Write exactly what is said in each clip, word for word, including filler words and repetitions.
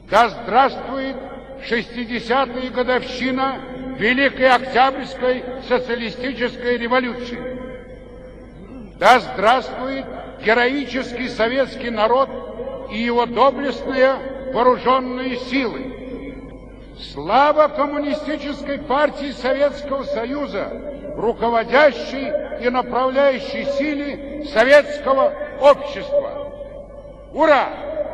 Да здравствует шестидесятая годовщина Великой Октябрьской социалистической революции! Да здравствует героический советский народ и его доблестные вооруженные силы! Слава Коммунистической партии Советского Союза, руководящей и направляющей силе советского общества! Ура!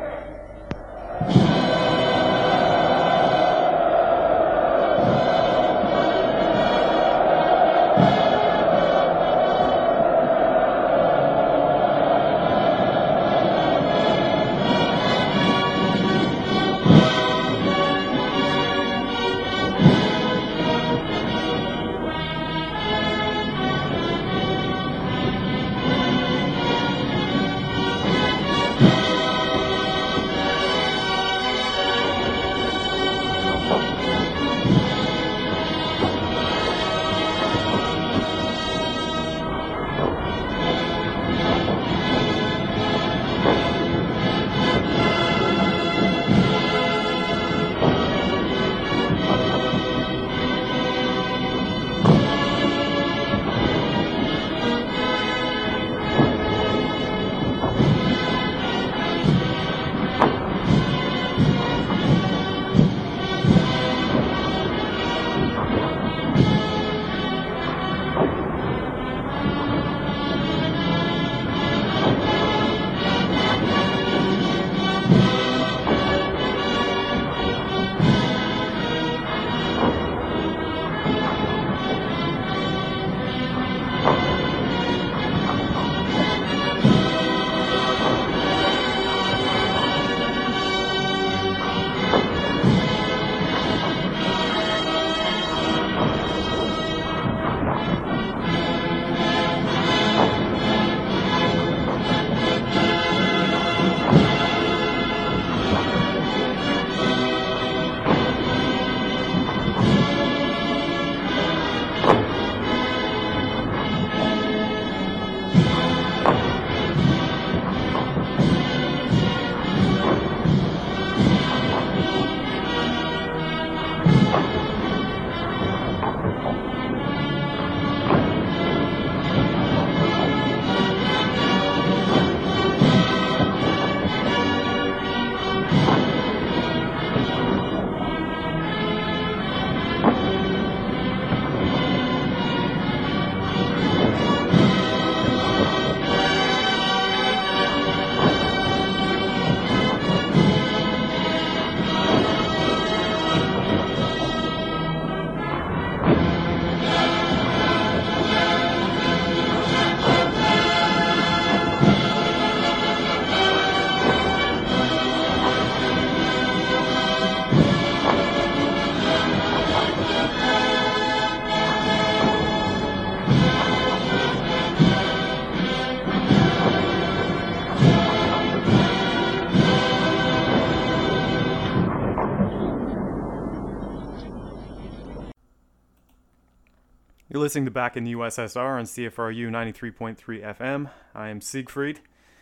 You're listening to Back in the U S S R on C F R U ninety-three point three F M. I am Siegfried.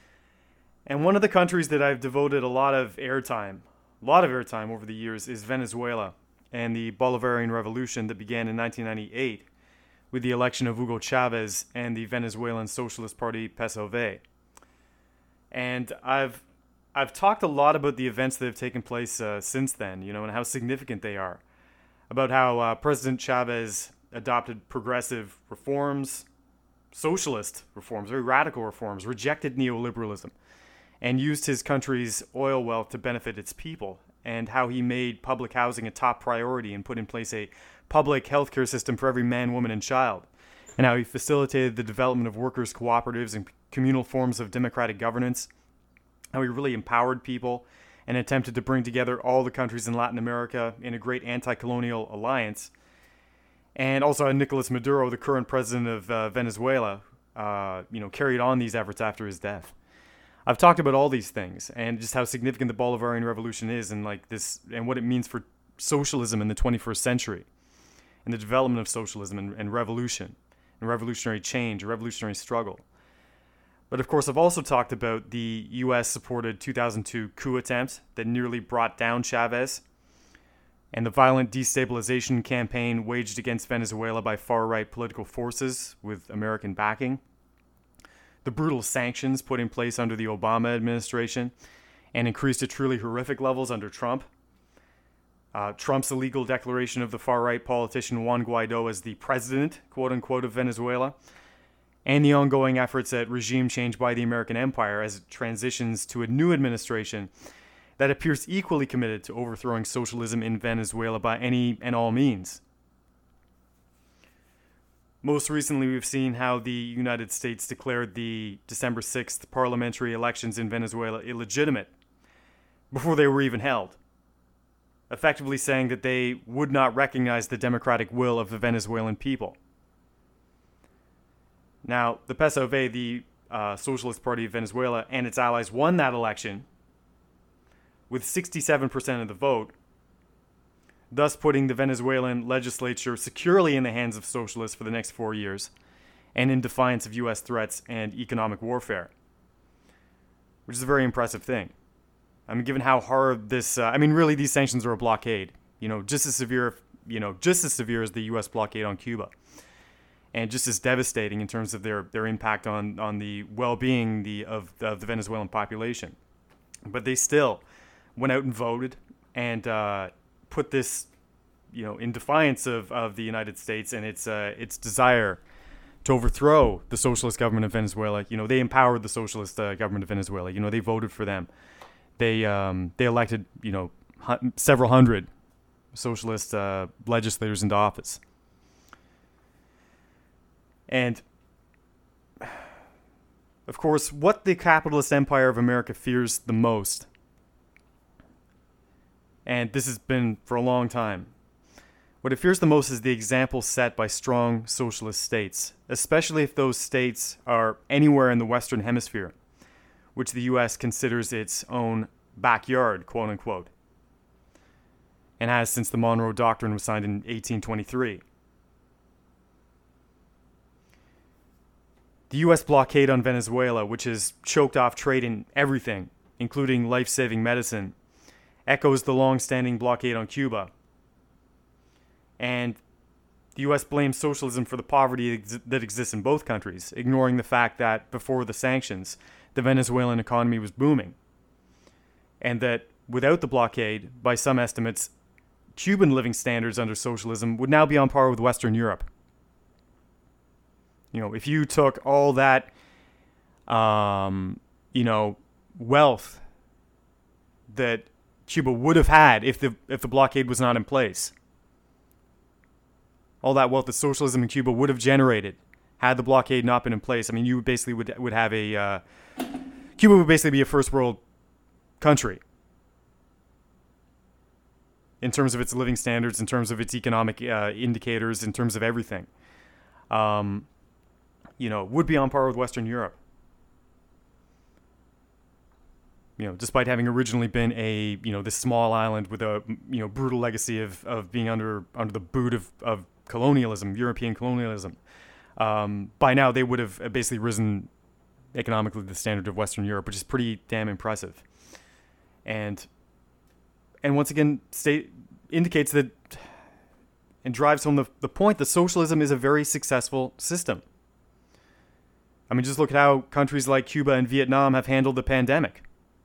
And one of the countries that I've devoted a lot of airtime, a lot of airtime over the years is Venezuela and the Bolivarian Revolution that began in nineteen ninety-eight with the election of Hugo Chavez and the Venezuelan Socialist Party P S O V. And I've I've talked a lot about the events that have taken place uh, since then, you know, and how significant they are. About how uh, President Chavez adopted progressive reforms, socialist reforms, very radical reforms, rejected neoliberalism, and used his country's oil wealth to benefit its people, and how he made public housing a top priority and put in place a public healthcare system for every man, woman, and child, and how he facilitated the development of workers' cooperatives and communal forms of democratic governance, how he really empowered people and attempted to bring together all the countries in Latin America in a great anti-colonial alliance. And also how Nicolas Maduro, the current president of uh, Venezuela, uh, you know, carried on these efforts after his death. I've talked about all these things and just how significant the Bolivarian Revolution is, and like this, and what it means for socialism in the twenty-first century, and the development of socialism and, and revolution, and revolutionary change, revolutionary struggle. But of course, I've also talked about the U S-supported two thousand two coup attempt that nearly brought down Chavez, and the violent destabilization campaign waged against Venezuela by far-right political forces with American backing, the brutal sanctions put in place under the Obama administration and increased to truly horrific levels under Trump, uh, Trump's illegal declaration of the far-right politician Juan Guaido as the president, quote-unquote, of Venezuela, and the ongoing efforts at regime change by the American empire as it transitions to a new administration that appears equally committed to overthrowing socialism in Venezuela by any and all means. Most recently, we've seen how the United States declared the December sixth parliamentary elections in Venezuela illegitimate before they were even held, effectively saying that they would not recognize the democratic will of the Venezuelan people. Now, the P S O V, the uh, Socialist Party of Venezuela, and its allies won that election with sixty-seven percent of the vote, thus putting the Venezuelan legislature securely in the hands of socialists for the next four years, and in defiance of U S threats and economic warfare, which is a very impressive thing. I mean, given how hard this, uh, I mean, really, these sanctions are a blockade, you know, just as severe, you know, just as severe as the U S blockade on Cuba, and just as devastating in terms of their, their impact on, on the well-being the, of, of the Venezuelan population. But they still went out and voted and uh, put this, you know, in defiance of, of the United States and its uh, its desire to overthrow the socialist government of Venezuela. You know, they empowered the socialist uh, government of Venezuela. You know, they voted for them. They um, they elected, you know, hu- several hundred socialist uh, legislators into office. And, of course, what the capitalist empire of America fears the most, and this has been for a long time, what it fears the most is the example set by strong socialist states, especially if those states are anywhere in the Western Hemisphere, which the U S considers its own backyard, quote-unquote, and has since the Monroe Doctrine was signed in eighteen twenty-three. The U S blockade on Venezuela, which has choked off trade in everything, including life-saving medicine, echoes the long-standing blockade on Cuba. And the U S blames socialism for the poverty ex- that exists in both countries, ignoring the fact that before the sanctions, the Venezuelan economy was booming. And that without the blockade, by some estimates, Cuban living standards under socialism would now be on par with Western Europe. You know, if you took all that, um, you know, wealth that Cuba would have had if the if the blockade was not in place, all that wealth that socialism in Cuba would have generated had the blockade not been in place, I mean, you basically would would have a uh, Cuba would basically be a first world country in terms of its living standards, in terms of its economic uh, indicators, in terms of everything. Um, you know, would be on par with Western Europe. You know, despite having originally been a, you know, this small island with a, you know, brutal legacy of, of being under under the boot of, of colonialism, European colonialism. Um, by now, they would have basically risen economically to the standard of Western Europe, which is pretty damn impressive. And and once again, state indicates that and drives home the, the point that socialism is a very successful system. I mean, just look at how countries like Cuba and Vietnam have handled the pandemic,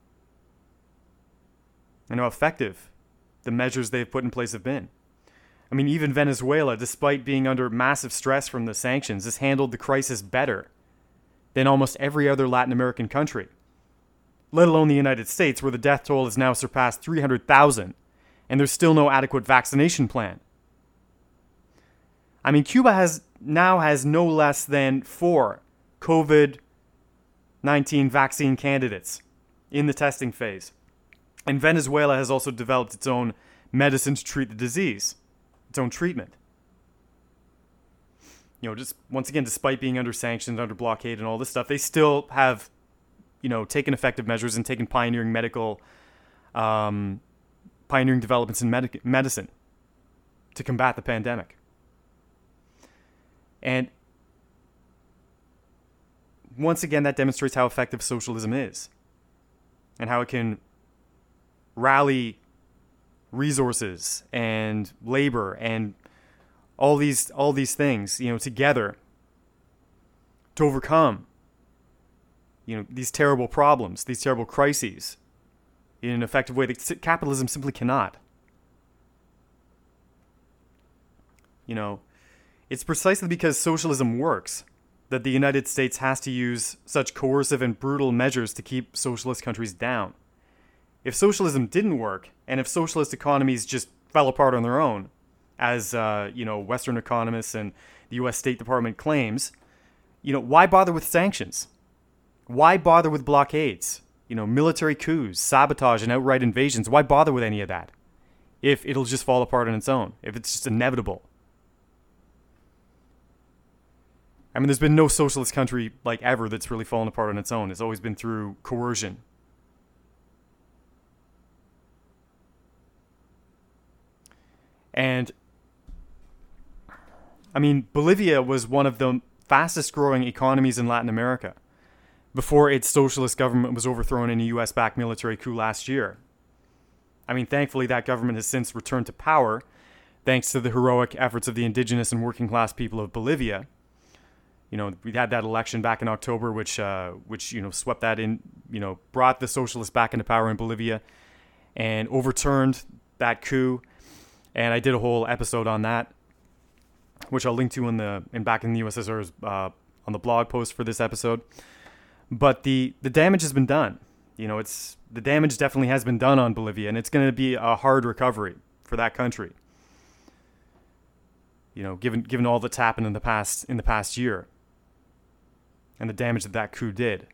and how effective the measures they've put in place have been. I mean, even Venezuela, despite being under massive stress from the sanctions, has handled the crisis better than almost every other Latin American country, let alone the United States, where the death toll has now surpassed three hundred thousand, and there's still no adequate vaccination plan. I mean, Cuba has now has no less than four COVID nineteen vaccine candidates in the testing phase. And Venezuela has also developed its own medicine to treat the disease, its own treatment. You know, just once again, despite being under sanctions, under blockade and all this stuff, they still have, you know, taken effective measures and taken pioneering medical, um, pioneering developments in medic- medicine to combat the pandemic. And once again, that demonstrates how effective socialism is and how it can rally resources and labor and all these all these things, you know, together to overcome, you know, these terrible problems, these terrible crises in an effective way that capitalism simply cannot. You know, it's precisely because socialism works that the United States has to use such coercive and brutal measures to keep socialist countries down. If socialism didn't work, and if socialist economies just fell apart on their own, as uh, you know, Western economists and the U S State Department claims, you know, why bother with sanctions? Why bother with blockades? You know, military coups, sabotage, and outright invasions. Why bother with any of that if it'll just fall apart on its own? If it's just inevitable? I mean, there's been no socialist country like ever that's really fallen apart on its own. It's always been through coercion. And, I mean, Bolivia was one of the fastest growing economies in Latin America before its socialist government was overthrown in a U S-backed military coup last year. I mean, thankfully, that government has since returned to power, thanks to the heroic efforts of the indigenous and working class people of Bolivia. You know, we had that election back in October, which, uh, which you know, swept that in, you know, brought the socialists back into power in Bolivia and overturned that coup. And I did a whole episode on that, which I'll link to in the in back in the U S S R's uh, on the blog post for this episode. But the, the damage has been done. You know, it's the damage definitely has been done on Bolivia, and it's going to be a hard recovery for that country. You know, given given all that's happened in the past in the past year, and the damage that that coup did.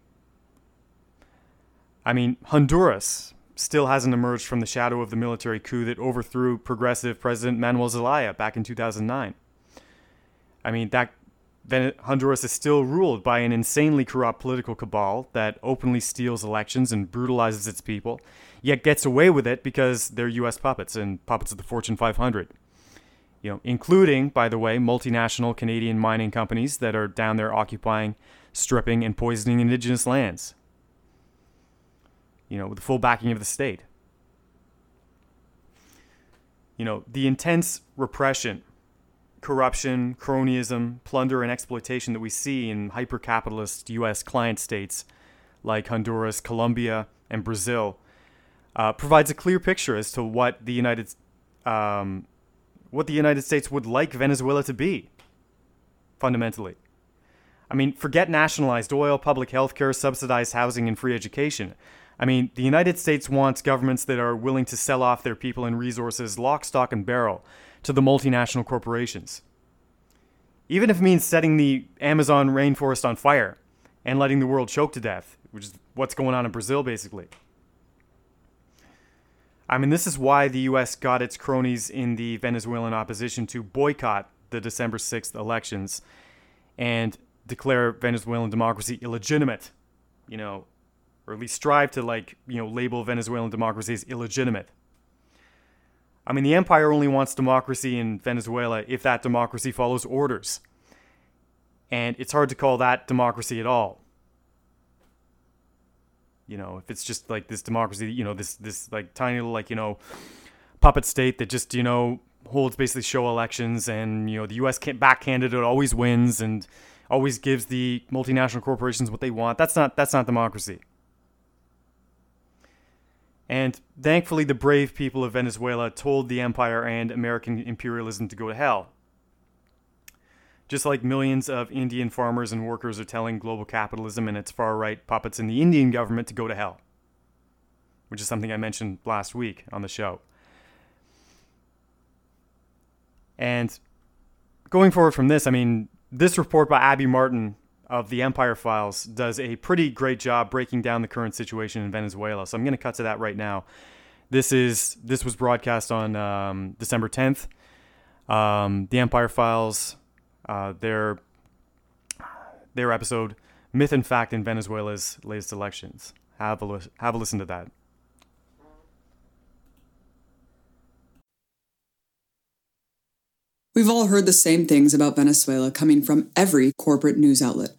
I mean, Honduras still hasn't emerged from the shadow of the military coup that overthrew progressive President Manuel Zelaya back in two thousand nine. I mean, that Honduras is still ruled by an insanely corrupt political cabal that openly steals elections and brutalizes its people, yet gets away with it because they're U S puppets and puppets of the Fortune five hundred. You know, including, by the way, multinational Canadian mining companies that are down there occupying, stripping, and poisoning indigenous lands. You know, with the full backing of the state. You know, the intense repression, corruption, cronyism, plunder, and exploitation that we see in hyper-capitalist U S client states like Honduras, Colombia, and Brazil uh, provides a clear picture as to what the United um, what the United States would like Venezuela to be, fundamentally. I mean, forget nationalized oil, public health care, subsidized housing, and free education. I mean, the United States wants governments that are willing to sell off their people and resources lock, stock, and barrel to the multinational corporations. Even if it means setting the Amazon rainforest on fire and letting the world choke to death, which is what's going on in Brazil, basically. I mean, this is why the U S got its cronies in the Venezuelan opposition to boycott the December sixth elections and declare Venezuelan democracy illegitimate, you know, or at least strive to, like, you know, label Venezuelan democracy as illegitimate. I mean, the empire only wants democracy in Venezuela if that democracy follows orders. And it's hard to call that democracy at all. You know, if it's just like this democracy, you know, this, this like tiny little, like, you know, puppet state that just, you know, holds basically show elections, and, you know, the U S back candidate always wins and always gives the multinational corporations what they want. That's not, that's not democracy. And thankfully, the brave people of Venezuela told the empire and American imperialism to go to hell. Just like millions of Indian farmers and workers are telling global capitalism and its far-right puppets in the Indian government to go to hell. Which is something I mentioned last week on the show. And going forward from this, I mean, this report by Abby Martin of the Empire Files does a pretty great job breaking down the current situation in Venezuela. So I'm going to cut to that right now. This is this was broadcast on um, December tenth. Um, the Empire Files, uh, their their episode, Myth and Fact in Venezuela's Latest Elections. Have a, li- have a listen to that. We've all heard the same things about Venezuela coming from every corporate news outlet.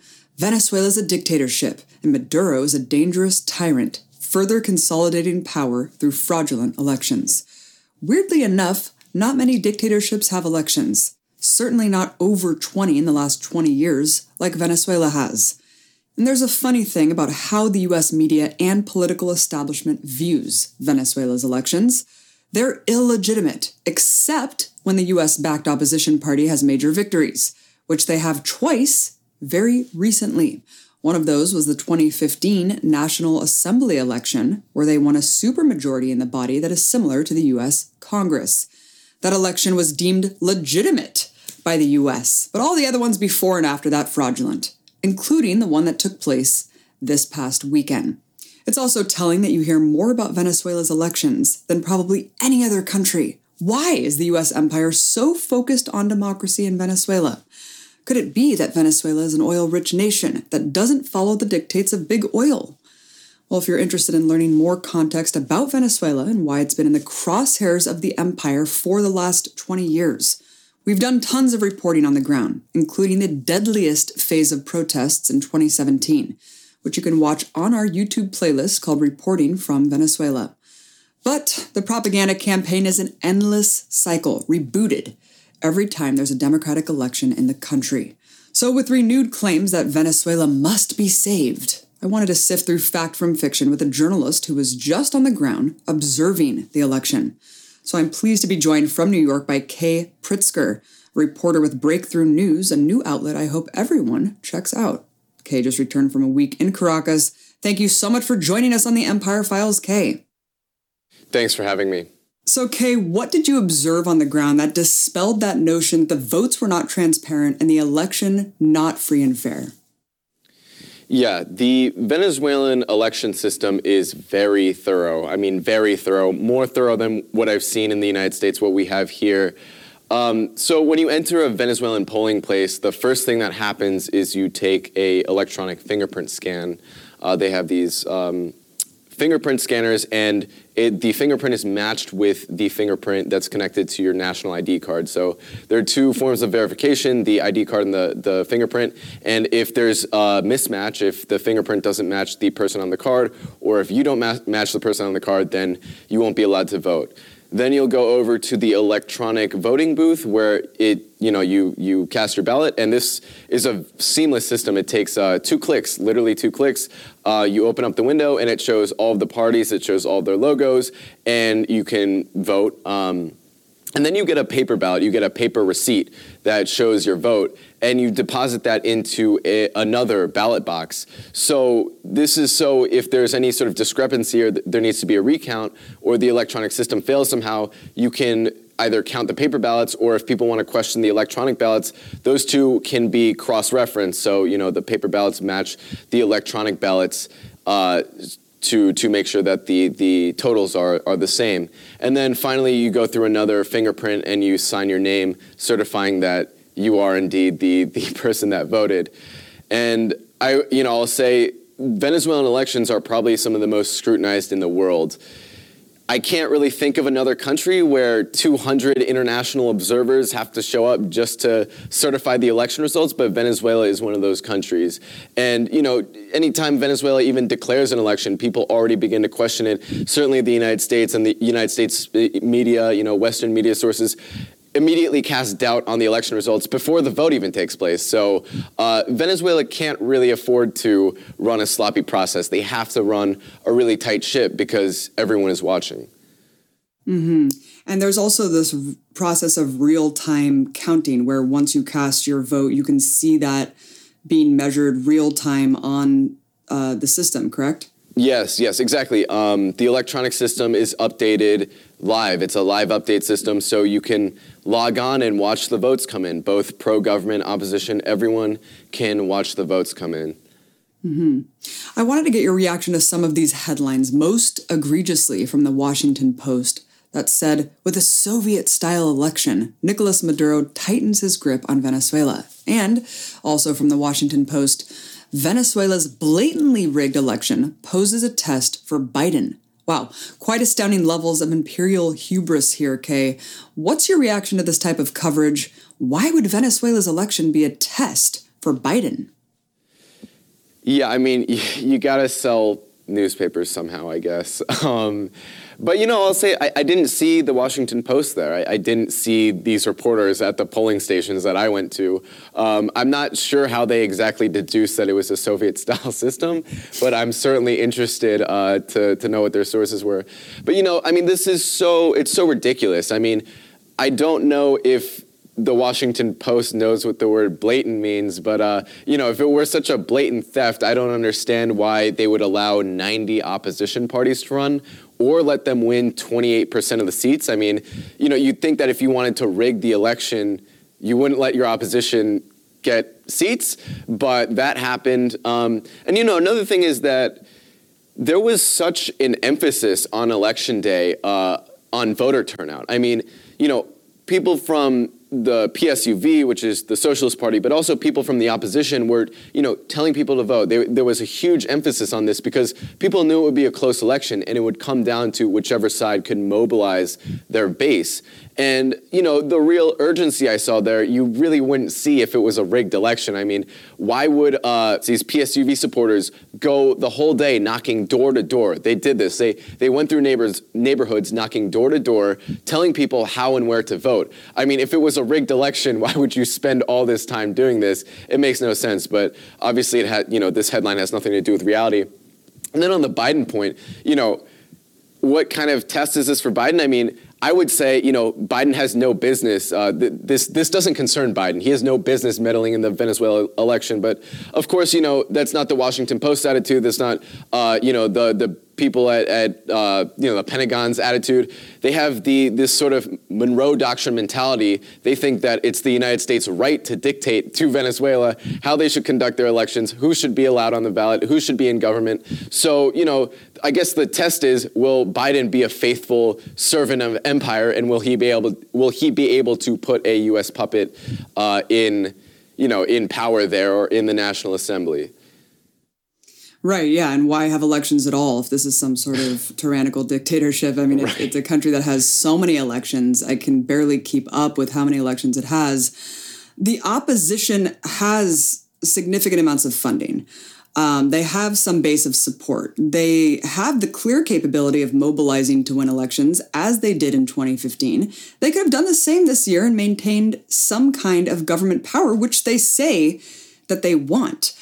Venezuela is a dictatorship, and Maduro is a dangerous tyrant, further consolidating power through fraudulent elections. Weirdly enough, not many dictatorships have elections. Certainly not over twenty in the last twenty years, like Venezuela has. And there's a funny thing about how the U S media and political establishment views Venezuela's elections. They're illegitimate, except when the U S-backed opposition party has major victories, which they have twice very recently. One of those was the twenty fifteen National Assembly election, where they won a supermajority in the body that is similar to the U S Congress. That election was deemed legitimate by the U S, but all the other ones before and after that fraudulent, including the one that took place this past weekend. It's also telling that you hear more about Venezuela's elections than probably any other country. Why is the U S empire so focused on democracy in Venezuela? Could it be that Venezuela is an oil-rich nation that doesn't follow the dictates of big oil? Well, if you're interested in learning more context about Venezuela and why it's been in the crosshairs of the empire for the last twenty years, we've done tons of reporting on the ground, including the deadliest phase of protests in twenty seventeen, which you can watch on our YouTube playlist called Reporting from Venezuela. But the propaganda campaign is an endless cycle, rebooted, every time there's a democratic election in the country. So with renewed claims that Venezuela must be saved, I wanted to sift through fact from fiction with a journalist who was just on the ground observing the election. So I'm pleased to be joined from New York by Kay Pritzker, a reporter with Breakthrough News, a new outlet I hope everyone checks out. Kay just returned from a week in Caracas. Thank you so much for joining us on the Empire Files, Kay. Thanks for having me. So, Kay, what did you observe on the ground that dispelled that notion that the votes were not transparent and the election not free and fair? Yeah, the Venezuelan election system is very thorough. I mean, very thorough, more thorough than what I've seen in the United States, what we have here. Um, so when you enter a Venezuelan polling place, the first thing that happens is you take a electronic fingerprint scan. Uh, they have these um, fingerprint scanners, and it, the fingerprint is matched with the fingerprint that's connected to your national I D card. So there are two forms of verification, the I D card and the, the fingerprint. And if there's a mismatch, if the fingerprint doesn't match the person on the card, or if you don't ma- match the person on the card, then you won't be allowed to vote. Then you'll go over to the electronic voting booth where it, you know, you, you cast your ballot, and this is a seamless system. It takes uh, two clicks, literally two clicks. Uh, you open up the window, and it shows all of the parties, it shows all of their logos, and you can vote. Um, and then you get a paper ballot, you get a paper receipt that shows your vote, and you deposit that into a, another ballot box. So this is so if there's any sort of discrepancy or th- there needs to be a recount or the electronic system fails somehow, you can either count the paper ballots, or if people want to question the electronic ballots, those two can be cross-referenced. So, you know, the paper ballots match the electronic ballots uh, to to make sure that the, the totals are, are the same. And then finally, you go through another fingerprint and you sign your name, certifying that you are indeed the, the person that voted. And I, you know, I'll say Venezuelan elections are probably some of the most scrutinized in the world. I can't really think of another country where two hundred international observers have to show up just to certify the election results, but Venezuela is one of those countries. And, you know, anytime Venezuela even declares an election, people already begin to question it. Certainly the United States and the United States media, you know, Western media sources, immediately cast doubt on the election results before the vote even takes place. So uh, Venezuela can't really afford to run a sloppy process. They have to run a really tight ship because everyone is watching. Mm-hmm. And there's also this r- process of real-time counting where once you cast your vote, you can see that being measured real-time on uh, the system, correct? Yes, yes, exactly. Um, the electronic system is updated live. It's a live update system, so you can log on and watch the votes come in. Both pro-government, opposition, everyone can watch the votes come in. Mm-hmm. I wanted to get your reaction to some of these headlines, most egregiously from the Washington Post, that said, with a Soviet-style election, Nicolas Maduro tightens his grip on Venezuela. And also from the Washington Post, Venezuela's blatantly rigged election poses a test for Biden. Wow, quite astounding levels of imperial hubris here, Kay. What's your reaction to this type of coverage? Why would Venezuela's election be a test for Biden? Yeah, I mean, you gotta sell newspapers somehow, I guess. Um, but, you know, I'll say I, I didn't see the Washington Post there. I, I didn't see these reporters at the polling stations that I went to. Um, I'm not sure how they exactly deduced that it was a Soviet-style system, but I'm certainly interested uh, to, to know what their sources were. But, you know, I mean, this is so, it's so ridiculous. I mean, I don't know if the Washington Post knows what the word blatant means, but, uh, you know, if it were such a blatant theft, I don't understand why they would allow ninety opposition parties to run or let them win twenty-eight percent of the seats. I mean, you know, you'd think that if you wanted to rig the election, you wouldn't let your opposition get seats, but that happened. Um, and, you know, another thing is that there was such an emphasis on election day uh, on voter turnout. I mean, you know, people from the P S U V, which is the Socialist Party, but also people from the opposition were, you know, telling people to vote. They, there was a huge emphasis on this because people knew it would be a close election and it would come down to whichever side could mobilize their base. And, you know, the real urgency I saw there, you really wouldn't see if it was a rigged election. I mean, why would uh, these P S U V supporters go the whole day knocking door to door? They did this. They they went through neighbors neighborhoods knocking door to door, telling people how and where to vote. I mean, if it was a rigged election, why would you spend all this time doing this? It makes no sense. But obviously, it had, you know, this headline has nothing to do with reality. And then on the Biden point, you know, what kind of test is this for Biden? I mean, I would say, you know, Biden has no business. Uh, th- this this doesn't concern Biden. He has no business meddling in the Venezuela election. But of course, you know, that's not the Washington Post attitude. That's not, uh, you know, the the people at, at uh, you know, the Pentagon's attitude. They have the this sort of Monroe Doctrine mentality. They think that it's the United States' right to dictate to Venezuela how they should conduct their elections, who should be allowed on the ballot, who should be in government. So, you know, I guess the test is, will Biden be a faithful servant of empire, and will he be able will he be able to put a U S puppet uh, in, you know, in power there or in the National Assembly? Right, yeah, and why have elections at all if this is some sort of tyrannical dictatorship? I mean, it, Right. it's a country that has so many elections. I can barely keep up with how many elections it has. The opposition has significant amounts of funding. Um, they have some base of support. They have the clear capability of mobilizing to win elections, as they did in twenty fifteen. They could have done the same this year and maintained some kind of government power, which they say that they want.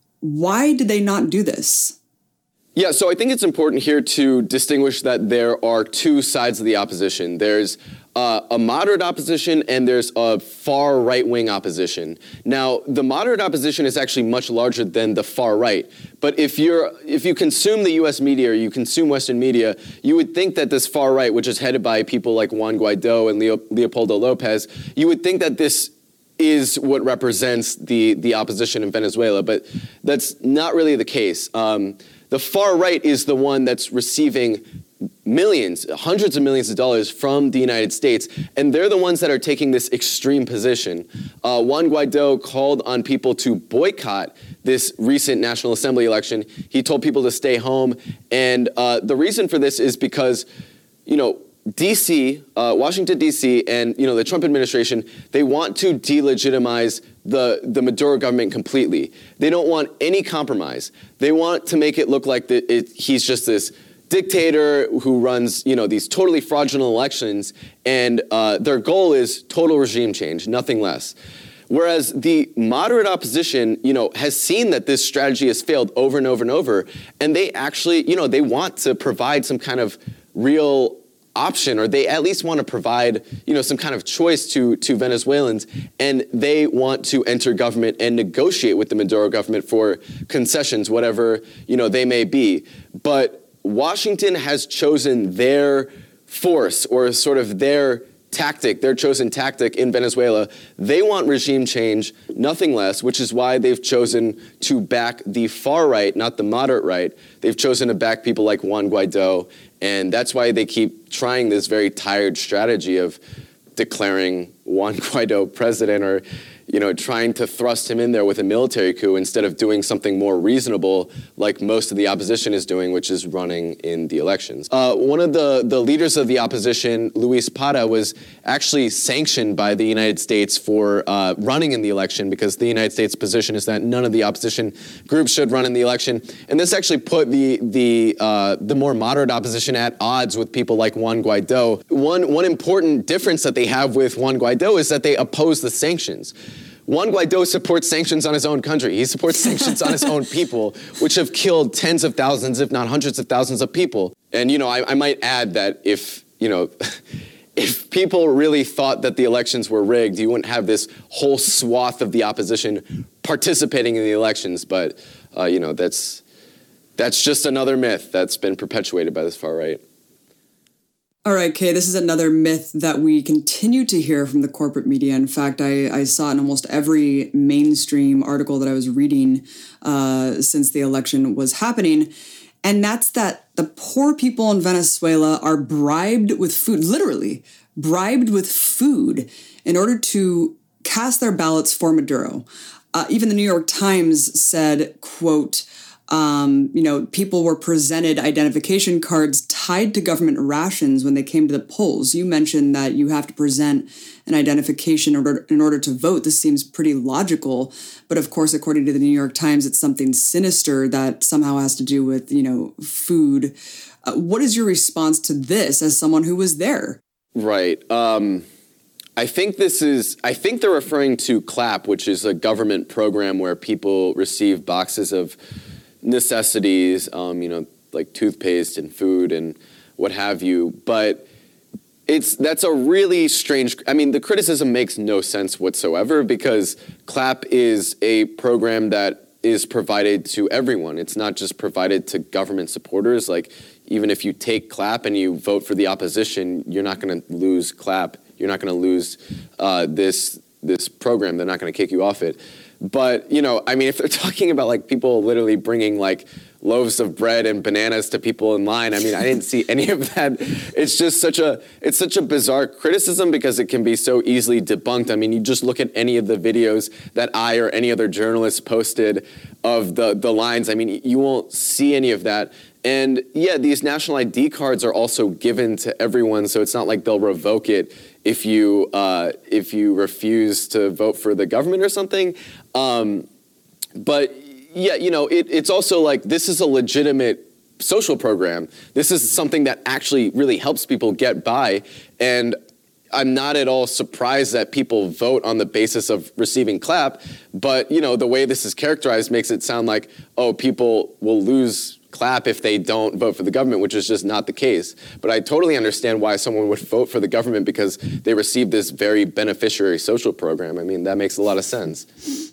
Why did they not do this? Yeah, so I think it's important here to distinguish that there are two sides of the opposition. There's uh, a moderate opposition and there's a far right-wing opposition. Now, the moderate opposition is actually much larger than the far right. But if you're if you consume the U S media or you consume Western media, you would think that this far right, which is headed by people like Juan Guaido and Leo, Leopoldo Lopez, you would think that this is what represents the, the opposition in Venezuela, but that's not really the case. Um, the far right is the one that's receiving millions, hundreds of millions of dollars from the United States, and they're the ones that are taking this extreme position. Uh, Juan Guaido called on people to boycott this recent National Assembly election. He told people to stay home, and uh, the reason for this is because, you know, D C, uh, Washington, D C, and, you know, the Trump administration, they want to delegitimize the, the Maduro government completely. They don't want any compromise. They want to make it look like the, it, he's just this dictator who runs, you know, these totally fraudulent elections, and uh, their goal is total regime change, nothing less. Whereas the moderate opposition, you know, has seen that this strategy has failed over and over and over, and they actually, you know, they want to provide some kind of real option, or they at least want to provide, you know, some kind of choice to, to Venezuelans, and they want to enter government and negotiate with the Maduro government for concessions, whatever, you know, they may be. But Washington has chosen their force, or sort of their tactic, their chosen tactic in Venezuela. They want regime change, nothing less, which is why they've chosen to back the far right, not the moderate right. They've chosen to back people like Juan Guaido, and that's why they keep trying this very tired strategy of declaring Juan Guaido president, or, you know, trying to thrust him in there with a military coup instead of doing something more reasonable like most of the opposition is doing, which is running in the elections. Uh, one of the, the leaders of the opposition, Luis Parra, was actually sanctioned by the United States for uh, running in the election because the United States position is that none of the opposition groups should run in the election. And this actually put the, the, uh, the more moderate opposition at odds with people like Juan Guaido. One, one important difference that they have with Juan Guaido is that they oppose the sanctions. Juan Guaido supports sanctions on his own country. He supports sanctions on his own people, which have killed tens of thousands, if not hundreds of thousands of people. And, you know, I, I might add that if, you know, if people really thought that the elections were rigged, you wouldn't have this whole swath of the opposition participating in the elections. But, uh, you know, that's, that's just another myth that's been perpetuated by this far right. All right, Kay, this is another myth that we continue to hear from the corporate media. In fact, I, I saw it in almost every mainstream article that I was reading uh, since the election was happening. And that's that the poor people in Venezuela are bribed with food, literally bribed with food in order to cast their ballots for Maduro. Uh, even the New York Times said, quote, Um, you know, people were presented identification cards tied to government rations when they came to the polls. You mentioned that you have to present an identification in order, in order to vote. This seems pretty logical. But of course, according to the New York Times, it's something sinister that somehow has to do with, you know, food. Uh, what is your response to this as someone who was there? Right. Um, I think this is, I think they're referring to CLAP, which is a government program where people receive boxes of necessities, um, you know, like toothpaste and food and what have you. But it's that's a really strange, I mean, the criticism makes no sense whatsoever because CLAP is a program that is provided to everyone. It's not just provided to government supporters. Like, even if you take CLAP and you vote for the opposition, you're not going to lose CLAP. You're not going to lose uh, this this program. They're not going to kick you off it. But, you know, I mean, if they're talking about, like, people literally bringing, like, loaves of bread and bananas to people in line, I mean, I didn't see any of that. It's just such a, it's such a bizarre criticism because it can be so easily debunked. I mean, you just look at any of the videos that I or any other journalist posted of the, the lines. I mean, you won't see any of that. And, yeah, these national I D cards are also given to everyone, so it's not like they'll revoke it if you uh, if you refuse to vote for the government or something. Um, but, yeah, you know, it, it's also like this is a legitimate social program. This is something that actually really helps people get by. And I'm not at all surprised that people vote on the basis of receiving CLAP. But, you know, the way this is characterized makes it sound like, oh, people will lose CLAP if they don't vote for the government, which is just not the case. But I totally understand why someone would vote for the government because they received this very beneficiary social program. I mean, that makes a lot of sense.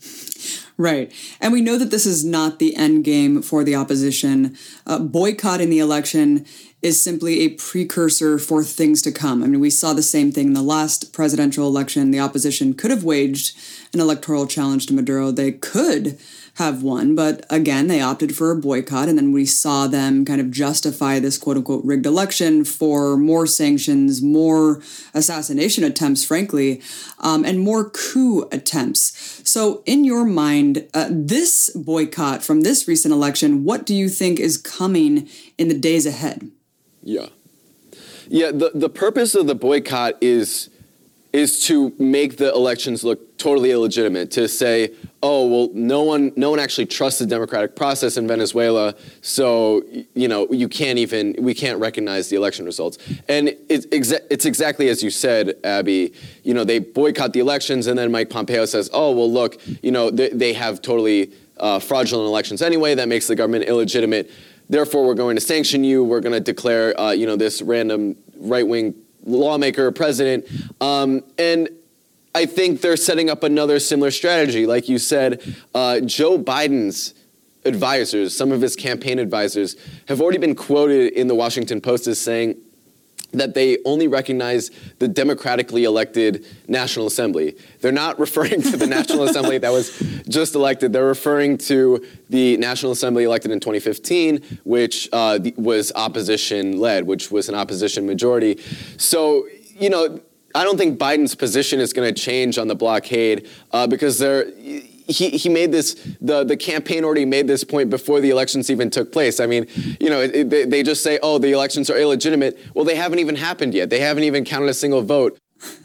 Right. And we know that this is not the end game for the opposition. Uh, boycotting the election is simply a precursor for things to come. I mean, we saw the same thing in the last presidential election. The opposition could have waged an electoral challenge to Maduro. They could have won, but again, they opted for a boycott, and then we saw them kind of justify this quote-unquote rigged election for more sanctions, more assassination attempts, frankly, um, and more coup attempts. So in your mind, uh, this boycott from this recent election, what do you think is coming in the days ahead? Yeah. Yeah, the, the purpose of the boycott is is to make the elections look totally illegitimate, to say, oh, well, no one no one actually trusts the democratic process in Venezuela, so, you know, you can't even, we can't recognize the election results. And it's, exa- it's exactly as you said, Abby, you know, they boycott the elections, and then Mike Pompeo says, oh, well, look, you know, they, they have totally uh, fraudulent elections anyway, that makes the government illegitimate, therefore we're going to sanction you, we're going to declare, uh, you know, this random right-wing lawmaker, president, um, and I think they're setting up another similar strategy. Like you said, uh, Joe Biden's advisors, some of his campaign advisors, have already been quoted in the Washington Post as saying that they only recognize the democratically elected National Assembly. They're not referring to the National Assembly that was just elected. They're referring to the National Assembly elected in twenty fifteen, which uh, was opposition-led, which was an opposition majority. So, you know, I don't think Biden's position is going to change on the blockade uh, because there. He, he made this, the, the campaign already made this point before the elections even took place. I mean, you know, it, they, they just say, oh, the elections are illegitimate. Well, they haven't even happened yet. They haven't even counted a single vote.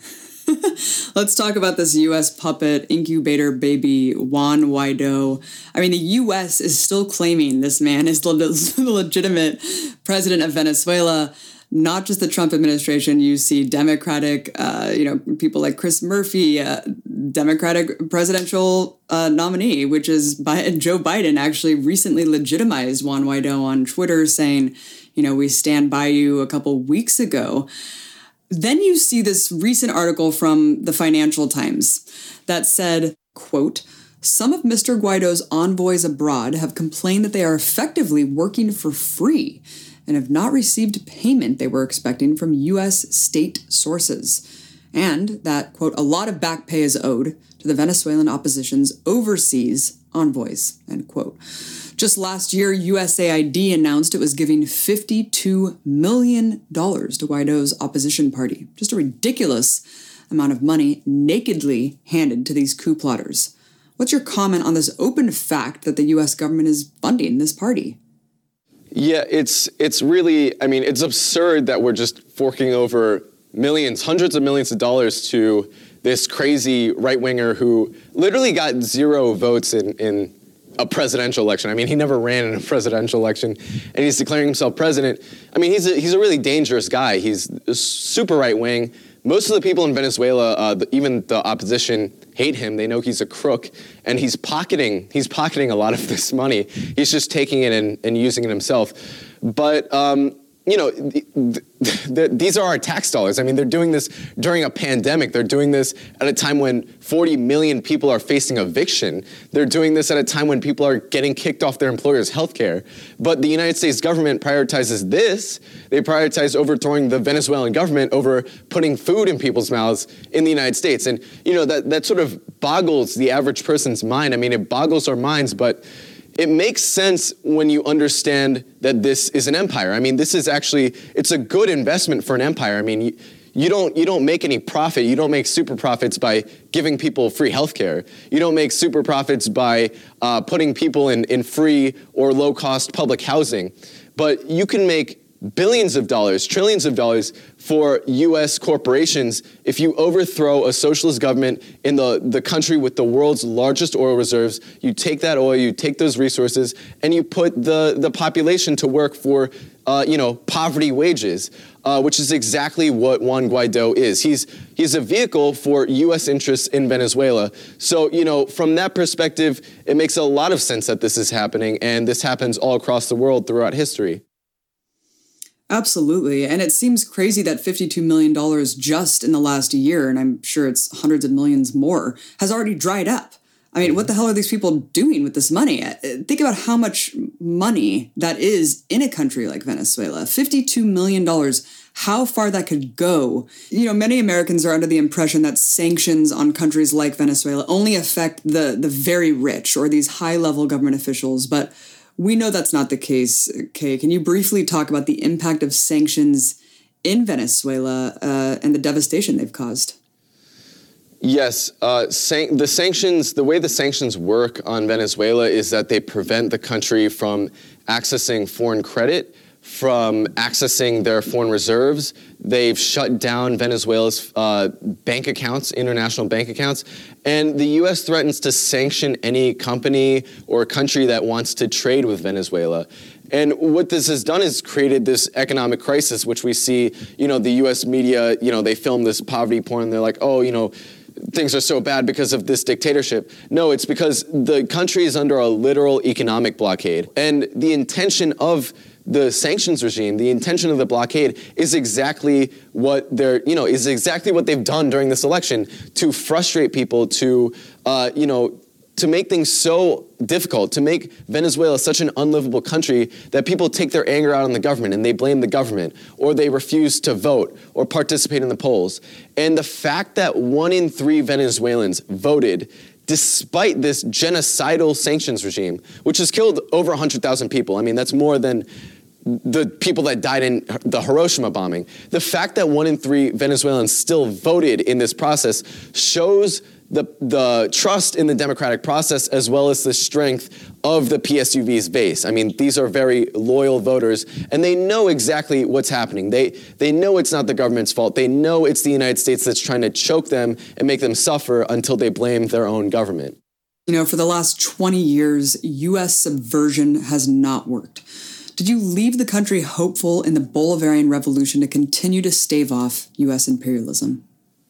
Let's talk about this U S puppet incubator baby, Juan Guaido. I mean, the U S is still claiming this man is the legitimate president of Venezuela. Not just the Trump administration. You see Democratic, uh, you know, people like Chris Murphy, uh, Democratic presidential uh, nominee, which is by Joe Biden, actually recently legitimized Juan Guaido on Twitter, saying, you know, we stand by you a couple weeks ago. Then you see this recent article from the Financial Times that said, quote, some of Mister Guaido's envoys abroad have complained that they are effectively working for free and have not received payment they were expecting from U S state sources, and that, quote, a lot of back pay is owed to the Venezuelan opposition's overseas envoys, end quote. Just last year, U S A I D announced it was giving fifty-two million dollars to Guaido's opposition party. Just a ridiculous amount of money nakedly handed to these coup plotters. What's your comment on this open fact that the U S government is funding this party? Yeah, it's it's really, I mean, it's absurd that we're just forking over millions, hundreds of millions of dollars to this crazy right-winger who literally got zero votes in, in a presidential election. I mean, he never ran in a presidential election, and he's declaring himself president. I mean, he's a, he's a really dangerous guy. He's super right-wing. Most of the people in Venezuela, uh, the, even the opposition, hate him. They know he's a crook, and he's pocketing he's pocketing a lot of this money. He's just taking it and, and using it himself. But um, you know, th- th- th- these are our tax dollars. I mean, they're doing this during a pandemic. They're doing this at a time when forty million people are facing eviction. They're doing this at a time when people are getting kicked off their employers' health care. But the United States government prioritizes this. They prioritize overthrowing the Venezuelan government over putting food in people's mouths in the United States. And, you know, that, that sort of boggles the average person's mind. I mean, it boggles our minds, but it makes sense when you understand that this is an empire. I mean, this is actually, it's a good investment for an empire. I mean, you, you don't you don't make any profit. You don't make super profits by giving people free healthcare. You don't make super profits by uh, putting people in, in free or low-cost public housing. But you can make billions of dollars, trillions of dollars for U S corporations if you overthrow a socialist government in the, the country with the world's largest oil reserves. You take that oil, you take those resources, and you put the, the population to work for, uh, you know, poverty wages, uh, which is exactly what Juan Guaido is. He's, he's a vehicle for U S interests in Venezuela. So, you know, from that perspective, it makes a lot of sense that this is happening, and this happens all across the world throughout history. Absolutely. And it seems crazy that fifty-two million dollars just in the last year, and I'm sure it's hundreds of millions more, has already dried up. I mean, what the hell are these people doing with this money? Think about how much money that is in a country like Venezuela. fifty-two million dollars, how far that could go. You know, many Americans are under the impression that sanctions on countries like Venezuela only affect the, the very rich or these high-level government officials, but we know that's not the case. Kay, can you briefly talk about the impact of sanctions in Venezuela uh, and the devastation they've caused? Yes, uh, san- the sanctions, the way the sanctions work on Venezuela is that they prevent the country from accessing foreign credit, from accessing their foreign reserves. They've shut down Venezuela's uh, bank accounts, international bank accounts, and the U S threatens to sanction any company or country that wants to trade with Venezuela. And what this has done is created this economic crisis, which we see, you know, the U S media, you know, they film this poverty porn, and they're like, oh, you know, things are so bad because of this dictatorship. No, it's because the country is under a literal economic blockade. And the intention of the sanctions regime, the intention of the blockade is exactly what they're, you know, is exactly what they've done during this election to frustrate people, to, uh, you know, to make things so difficult, to make Venezuela such an unlivable country that people take their anger out on the government and they blame the government, or they refuse to vote or participate in the polls. And the fact that one in three Venezuelans voted despite this genocidal sanctions regime, which has killed over one hundred thousand people. I mean, that's more than the people that died in the Hiroshima bombing. The fact that one in three Venezuelans still voted in this process shows the, the trust in the democratic process as well as the strength of the P S U V's base. I mean, these are very loyal voters, and they know exactly what's happening. They, they know it's not the government's fault. They know it's the United States that's trying to choke them and make them suffer until they blame their own government. You know, for the last twenty years, U S subversion has not worked. Did you leave the country hopeful in the Bolivarian Revolution to continue to stave off U S imperialism?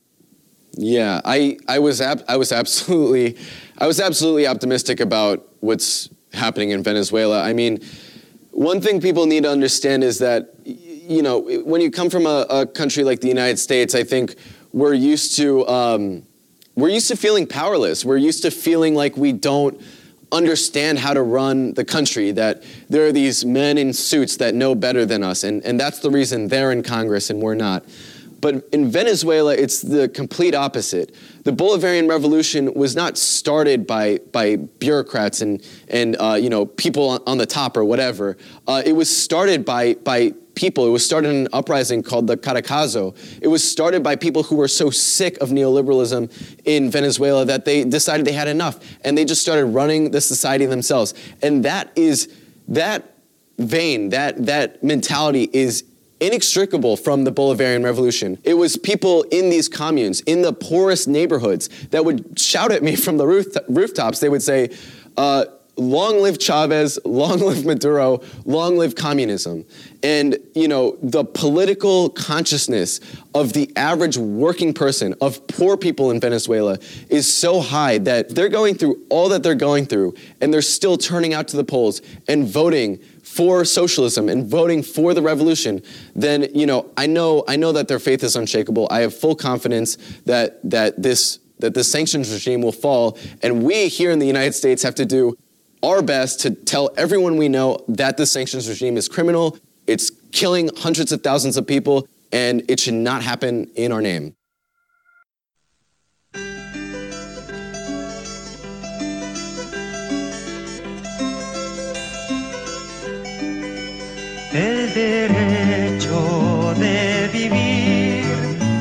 Yeah, I I was ab- I was absolutely I was absolutely optimistic about what's happening in Venezuela. I mean, one thing people need to understand is that, you know, when you come from a, a country like the United States, I think we're used to um, we're used to feeling powerless. We're used to feeling like we don't understand how to run the country, that there are these men in suits that know better than us, and, and that's the reason they're in Congress and we're not. But in Venezuela, it's the complete opposite. The Bolivarian Revolution was not started by by bureaucrats and and uh, you know, people on the top or whatever. Uh, it was started by by people. It was started in an uprising called the Caracazo. It was started by people who were so sick of neoliberalism in Venezuela that they decided they had enough, and they just started running the society themselves. And that is that vein, that that mentality is inextricable from the Bolivarian Revolution. It was people in these communes, in the poorest neighborhoods, that would shout at me from the roof rooftops. They would say, uh, long live Chavez, long live Maduro, long live communism. And, you know, the political consciousness of the average working person, of poor people in Venezuela, is so high that they're going through all that they're going through, and they're still turning out to the polls and voting for socialism and voting for the revolution. Then, you know, I know I know that their faith is unshakable. I have full confidence that that this that this sanctions regime will fall, and we here in the United States have to do our best to tell everyone we know that the sanctions regime is criminal, it's killing hundreds of thousands of people, and it should not happen in our name. El derecho de vivir,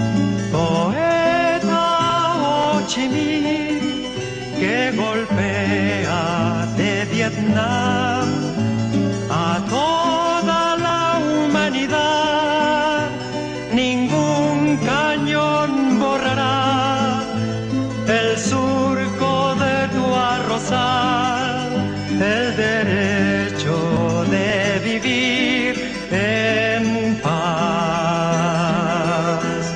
poeta Ho Chi Minh, que golpea de Vietnam a toda la humanidad. Ningún cañón borrará el surco de tu arrozal. El derecho de vivir en paz.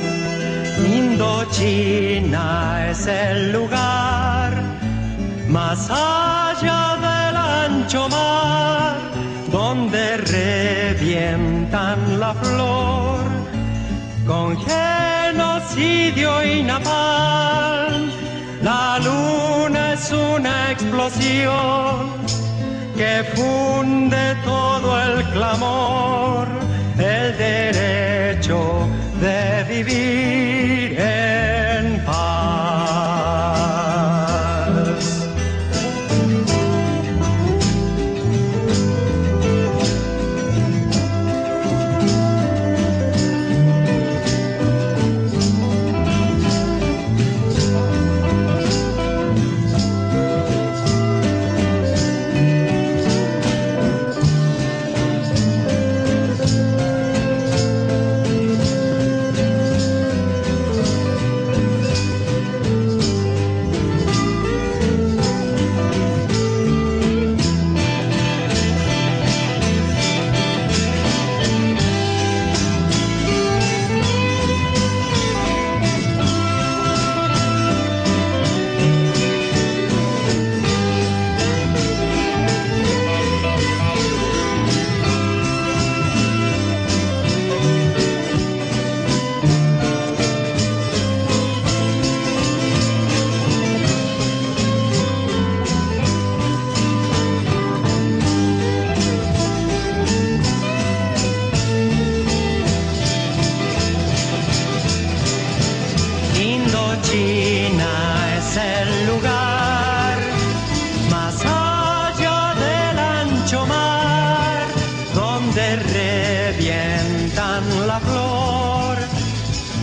Indochina es el lugar más allá del ancho mar, donde revientan la flor con genocidio y napalm. La luna es una explosión que funde todo el clamor, el derecho de vivir en paz.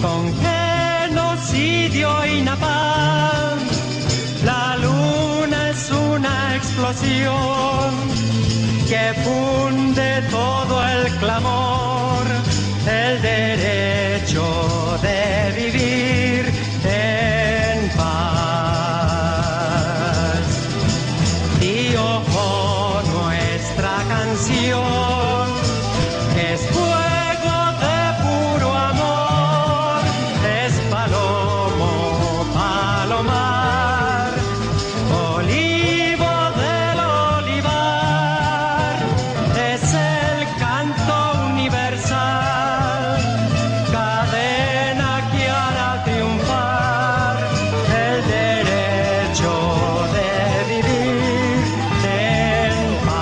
con genocidio y napalm. La luna es una explosión que funde todo el clamor, el derecho de vivir en paz. Y ojo nuestra canción, que es fuego de puro amor, es palomo, palomar, olivo del olivar, es el canto universal, cadena que hará triunfar el derecho de vivir en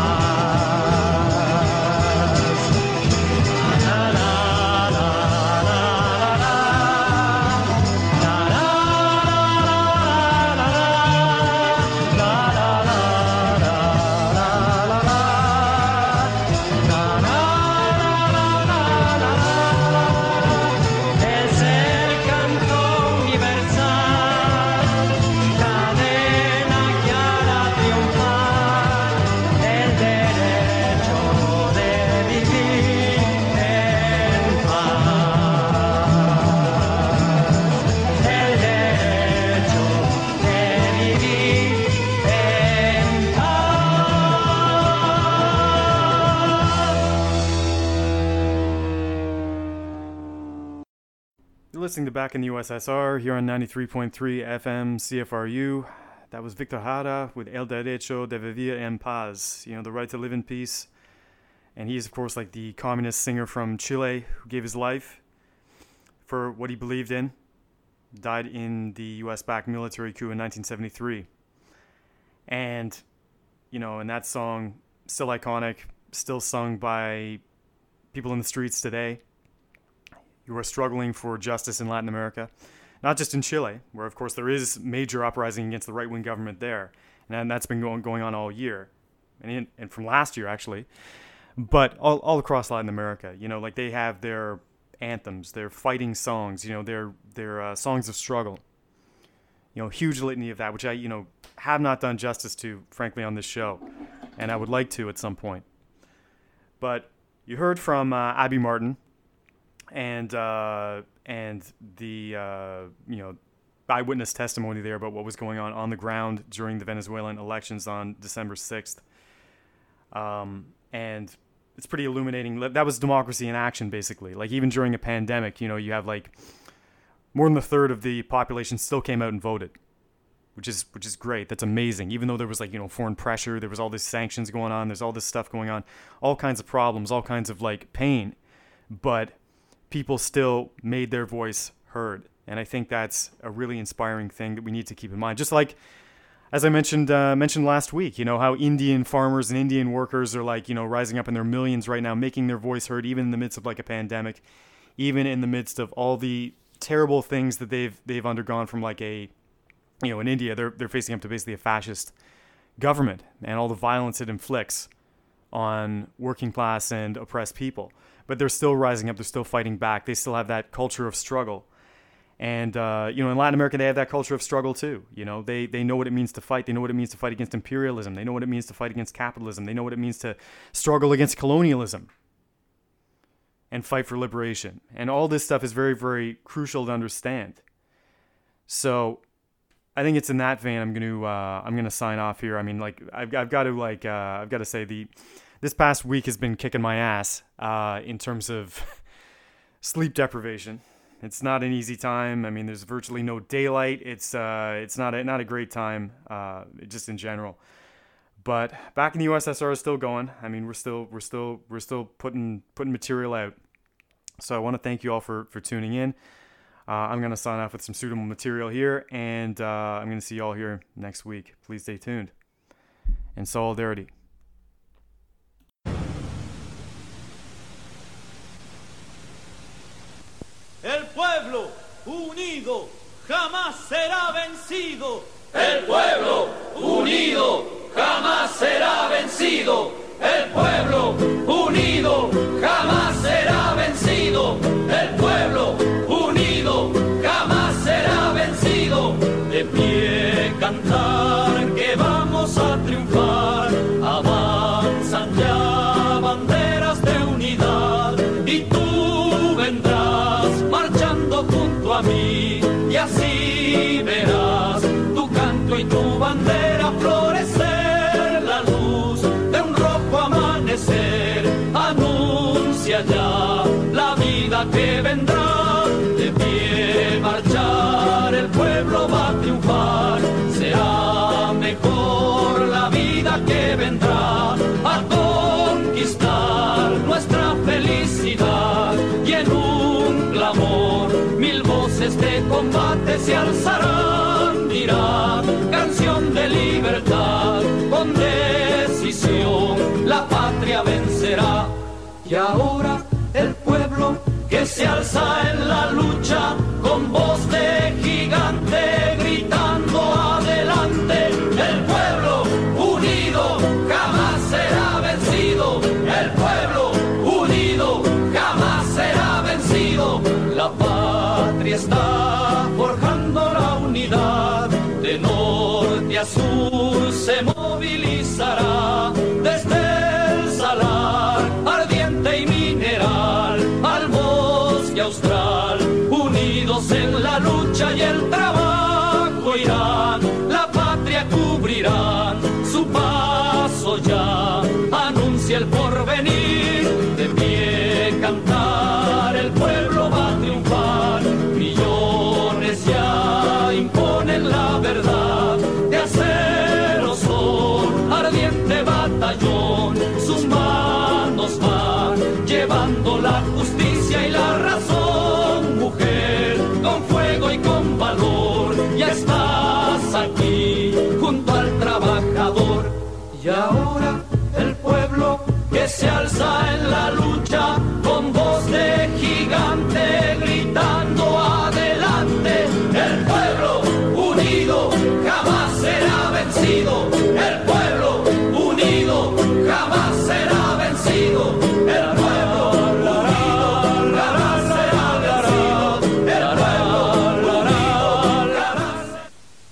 paz. La, la, la, la, la, la, la, la, es el canto universal, cadena que hará triunfar el derecho de vivir en paz. El derecho de vivir en You're listening to Back in the U S S R here on ninety-three point three F M C F R U. That was Victor Jara with El Derecho de Vivir en Paz, you know, the right to live in peace. And he is, of course, like the communist singer from Chile who gave his life for what he believed in. Died in the U S-backed military coup in nineteen seventy-three. And, you know, and that song, still iconic, still sung by people in the streets today who are struggling for justice in Latin America. Not just in Chile, where, of course, there is major uprising against the right-wing government there. And that's been going, going on all year. And, in, and from last year, actually. But all, all across Latin America, you know, like they have their anthems, their fighting songs, you know, their, their uh, songs of struggle. You know, huge litany of that, which I, you know, have not done justice to, frankly, on this show. And I would like to at some point. But you heard from uh, Abby Martin and uh, and the, uh, you know, eyewitness testimony there about what was going on on the ground during the Venezuelan elections on December sixth. Um, and it's pretty illuminating. That was democracy in action, basically. Like, even during a pandemic, you know, you have, like, more than a third of the population still came out and voted, which is which is great. That's amazing. Even though there was, like, you know, foreign pressure, there was all these sanctions going on, there's all this stuff going on, all kinds of problems, all kinds of, like, pain. But people still made their voice heard. And I think that's a really inspiring thing that we need to keep in mind. Just like, as I mentioned uh, mentioned last week, you know, how Indian farmers and Indian workers are, like, you know, rising up in their millions right now, making their voice heard, even in the midst of, like, a pandemic, even in the midst of all the terrible things that they've they've undergone from, like, a, you know, in India, they're they're facing up to basically a fascist government and all the violence it inflicts on working class and oppressed people. But they're still rising up. They're still fighting back. They still have that culture of struggle. And, uh, you know, in Latin America, they have that culture of struggle, too. You know, they, they know what it means to fight. They know what it means to fight against imperialism. They know what it means to fight against capitalism. They know what it means to struggle against colonialism and fight for liberation. And all this stuff is very, very crucial to understand. So I think it's in that vein I'm going to uh, I'm going to sign off here. I mean, like, I've, I've got to, like, uh, I've got to say the this past week has been kicking my ass uh, in terms of sleep deprivation. It's not an easy time. I mean, there's virtually no daylight. It's uh, it's not a, not a great time, uh, just in general. But Back in the U S S R is still going. I mean, we're still we're still we're still putting putting material out. So I want to thank you all for for tuning in. Uh, I'm gonna sign off with some suitable material here, and uh, I'm gonna see you all here next week. Please stay tuned. In solidarity. El pueblo unido jamás será vencido. El pueblo unido jamás será vencido. El pueblo unido jamás será vencido. El pueblo unido a mí, y así verás tu canto y tu bandera florecer. La luz de un rojo amanecer anuncia ya la vida que vendrá. De pie marchar, el pueblo va a triunfar. Será mejor la vida que vendrá a conquistar nuestra felicidad. Y en un clamor mil voces de combate se alzarán. Dirán canción de libertad, con decisión la patria vencerá. Y ahora el pueblo que se alza en la lucha con voz de gigante gritando adelante. El pueblo unido jamás será vencido. El pueblo unido jamás será vencido. La patria está forjando la unidad. De norte a sur se movilizará. Desde el salar ardiente y mineral al bosque austral, unidos en la lucha y el trabajo irán, la patria cubrirán, su paso ya anuncia el porvenir. De pie cantar, el pueblo va a triunfar, millones ya imponen la verdad. De acero son ardiente batallón, sus manos van llevando la justicia y la razón. Mujer, con fuego y con valor, ya estás aquí junto al trabajador. Y ahora el pueblo que se alza en la lucha con voz de gigante gritando adelante. El pueblo unido jamás será vencido. El pueblo unido jamás será vencido. El pueblo unido jamás será vencido. El pueblo unido jamás será.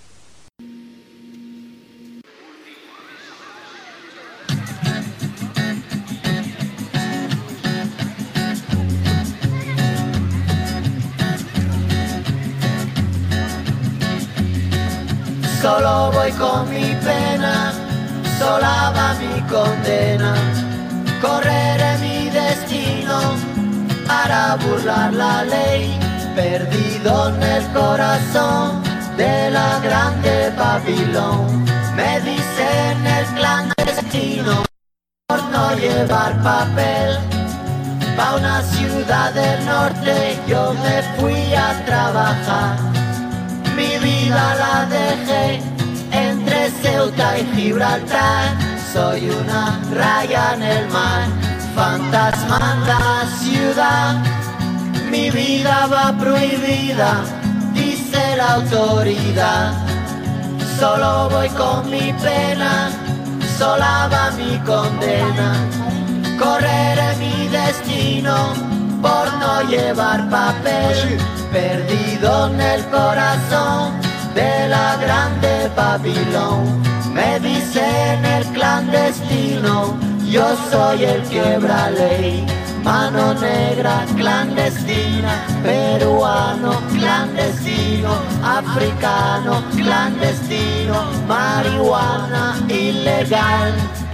Solo voy con mi pena, sola va mi condena. Correré mi destino para burlar la ley, perdido en el corazón de la grande Babilón. Me dicen el clandestino por no llevar papel. Pa' una ciudad del norte yo me fui a trabajar. Mi vida la dejé entre Ceuta y Gibraltar. Soy una raya en el mar, fantasma en la ciudad. Mi vida va prohibida, dice la autoridad. Solo voy con mi pena, sola va mi condena. Correré mi destino por no llevar papel, perdido en el corazón de la grande Babilón. Me dicen el clandestino, yo soy el quebra ley. Mano negra clandestina, peruano clandestino, africano clandestino, marihuana ilegal.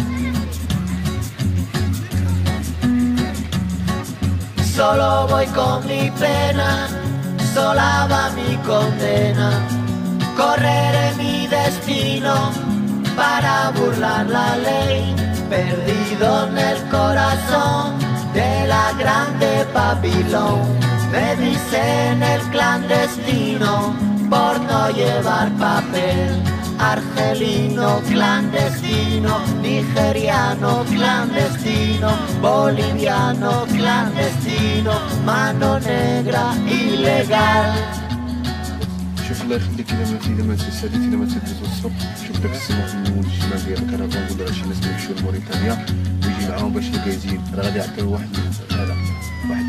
Solo voy con mi pena, sola va mi condena. Correré mi destino para burlar la ley, perdido en el corazón de la grande Babilón. Me dicen el clandestino por no llevar papel. Argelino clandestino, nigeriano clandestino, boliviano clandestino, mano negra ilegal. شوف الله يخليك الا ما في الا ما تسالي الا ما تدوز الصبح شوف داك السماء في المول الشمال ديال الكرفان ولا شي ناس يمشيو لموريتانيا ويجي معاهم باش يجازين راه غادي يعطيو واحد هذا واحد.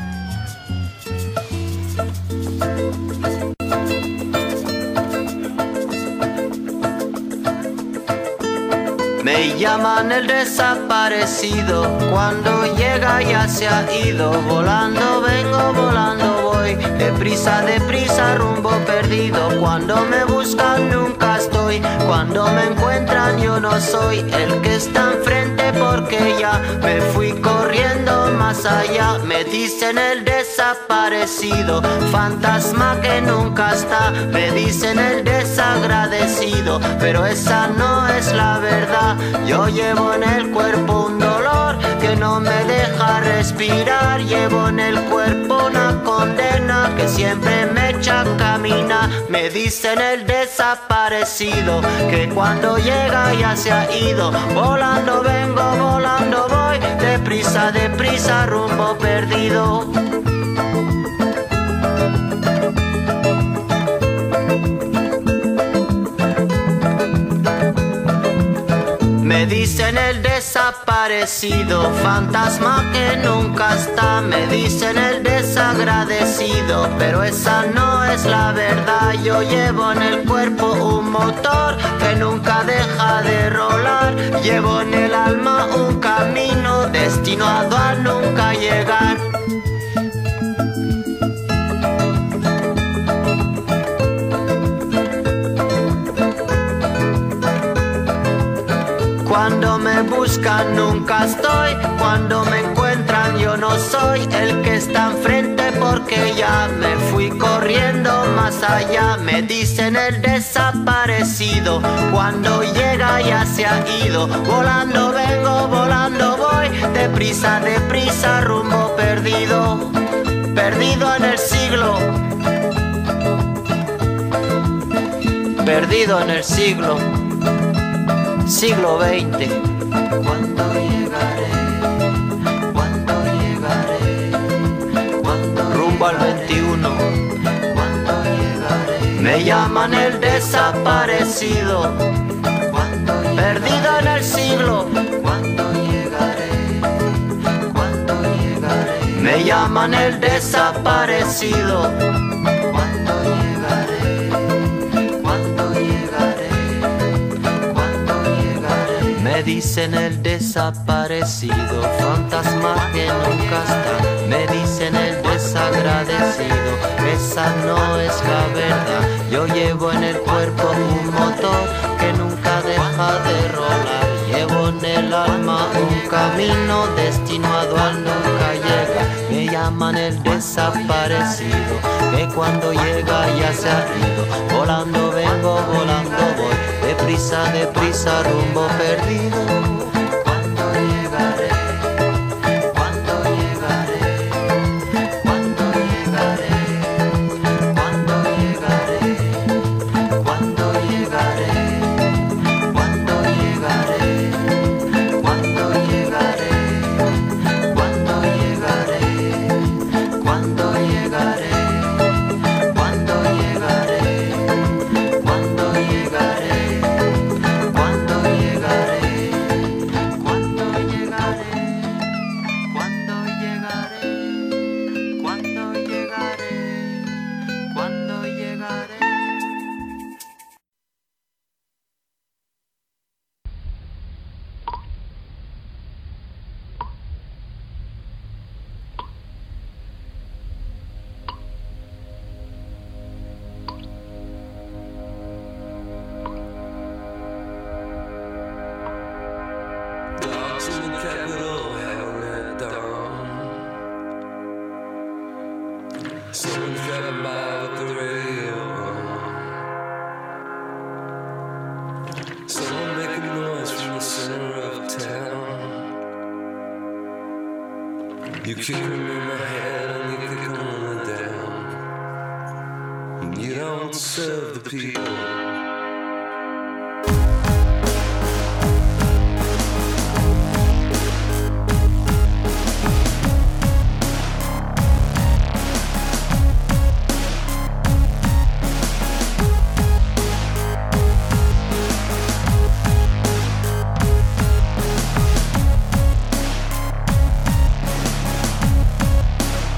Me llaman el desaparecido, cuando llega ya se ha ido. Volando vengo, volando voy, deprisa, deprisa, rumbo perdido. Cuando me buscan nunca estoy, cuando me encuentran yo no soy el que está enfrente, porque ya me fui corriendo más allá. Me dicen el desaparecido, fantasma que nunca está. Me dicen el desagradecido, pero esa no es la verdad. Yo llevo en el cuerpo un dolor que no me deja respirar. Llevo en el cuerpo una condena que siempre me echa a caminar. Me dicen el desaparecido, que cuando llega ya se ha ido. Volando vengo, volando voy, deprisa, deprisa, rumbo perdido. Me dicen el desaparecido, fantasma que nunca está. Me dicen el desagradecido, pero esa no es la verdad. Yo llevo en el cuerpo un motor que nunca deja de rolar. Llevo en el alma un camino destinado a nunca llegar. Cuando me buscan nunca estoy, cuando me encuentran yo no soy el que está enfrente, porque ya me fui corriendo más allá. Me dicen el desaparecido, cuando llega ya se ha ido. Volando vengo, volando voy, deprisa, deprisa, rumbo perdido. Perdido en el siglo, perdido en el siglo, siglo veinte. ¿Cuándo llegaré? ¿Cuándo llegaré? ¿Cuándo rumbo al veintiuno? ¿Cuándo llegaré? Me llaman el desaparecido. ¿Cuándo llegaré? Perdido en el siglo. ¿Cuándo llegaré? ¿Cuándo llegaré? Me llaman el desaparecido. ¿Cuándo llegaré? ¿Cuándo llegaré? Me dicen el desaparecido, fantasma que nunca está. Me dicen el desagradecido, esa no es la verdad. Yo llevo en el cuerpo un motor que nunca deja de rolar. Llevo en el alma un camino destinado a nunca llegar. Me llaman el desaparecido, que cuando llega ya se ha ido. Volando vengo, volando voy, deprisa, deprisa, rumbo perdido. ¿Cuándo llegaré? ¿Cuándo llegaré? ¿Cuándo llegaré? ¿Cuándo llegaré? ¿Cuándo llegaré? ¿Cuándo llegaré? ¿Cuándo llegaré? ¿Cuándo llegaré? ¿Cuándo llegaré? ¿Cuándo llegaré? ¿Cuándo llegaré? ¿Cuándo llegaré? ¿Cuándo llegaré? ¿Cuándo llegaré? ¿Cuándo llegaré? ¿Cuándo llegaré? Dogs in the Capitol howling at dawn. Someone's driving by with the radio on. Someone making noise from the center of town. You kick them in my head and you kick them on down. And you don't serve the people.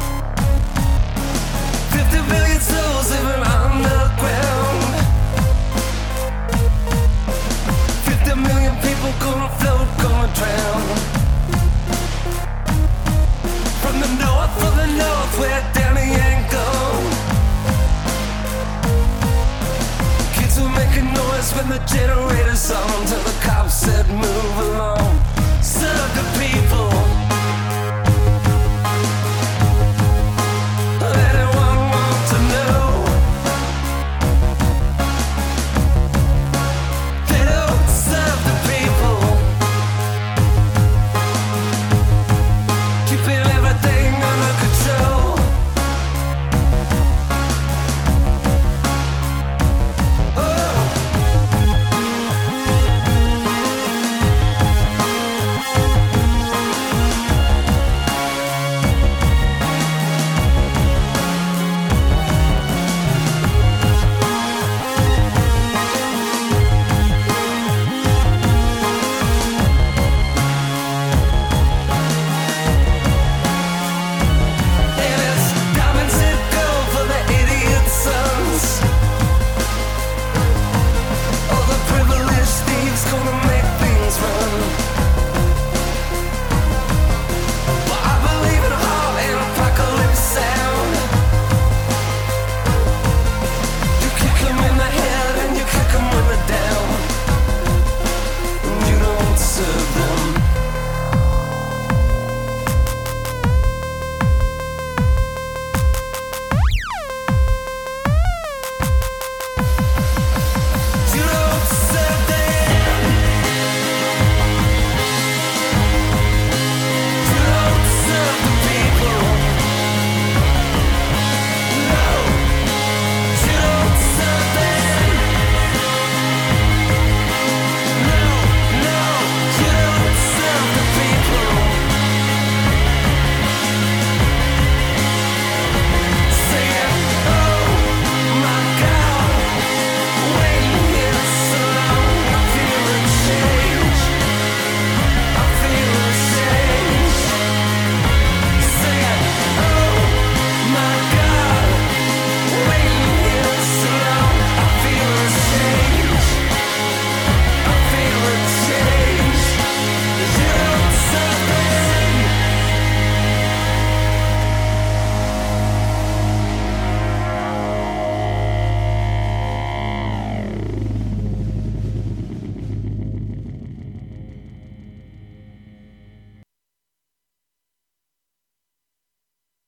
fifty billion souls living underground. the generators on till the cops said move along.